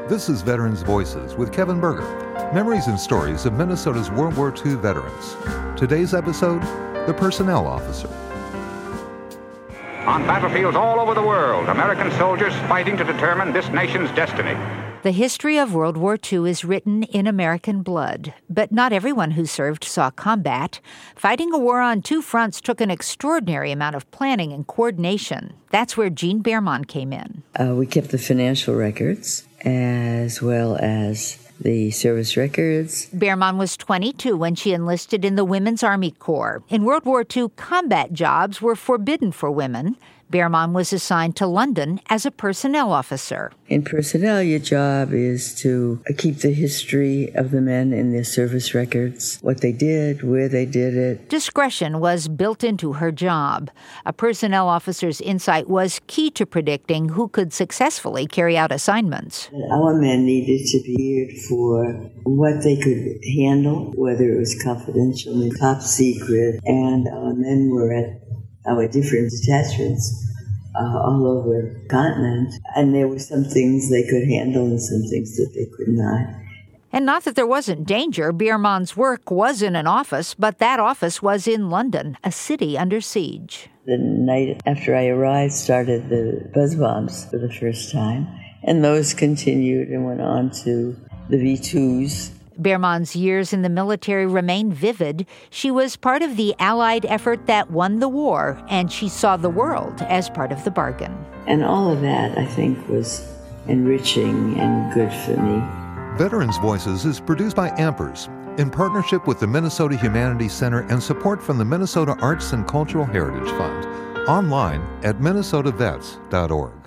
This is Veterans Voices with Kevin Berger. Memories and stories of Minnesota's World War II veterans. Today's episode, the personnel officer. On battlefields all over the world, American soldiers fighting to determine this nation's destiny. The history of World War II is written in American blood, but not everyone who served saw combat. Fighting a war on two fronts took an extraordinary amount of planning and coordination. That's where Jean Beermann came in. We kept the financial records as well as the service records. Beermann was 22 when she enlisted in the Women's Army Corps. In World War II, combat jobs were forbidden for women. Beermann was assigned to London as a personnel officer. In personnel, your job is to keep the history of the men in their service records, what they did, where they did it. Discretion was built into her job. A personnel officer's insight was key to predicting who could successfully carry out assignments. Our men needed to be geared for what they could handle, whether it was confidential and top secret, and our men were at our different detachments all over the continent, and there were some things they could handle and some things that they could not. And not that there wasn't danger. Beermann's work was in an office, but that office was in London, a city under siege. The night after I arrived started the buzz bombs for the first time, and those continued and went on to the V-2s. Beermann's years in the military remain vivid. She was part of the Allied effort that won the war, and she saw the world as part of the bargain. And all of that, I think, was enriching and good for me. Veterans Voices is produced by Ampers in partnership with the Minnesota Humanities Center and support from the Minnesota Arts and Cultural Heritage Fund. Online at minnesotavets.org.